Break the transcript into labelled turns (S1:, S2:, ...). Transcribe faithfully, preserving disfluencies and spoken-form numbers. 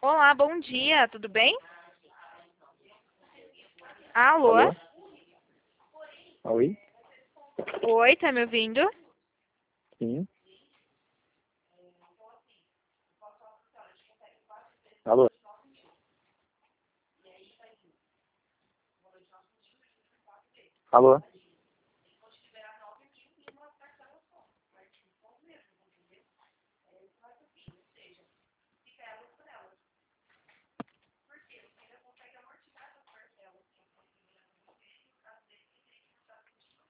S1: Olá, bom dia, tudo bem? Alô?
S2: Alô? Oi?
S1: Oi, tá me ouvindo?
S2: Sim. Alô? Alô?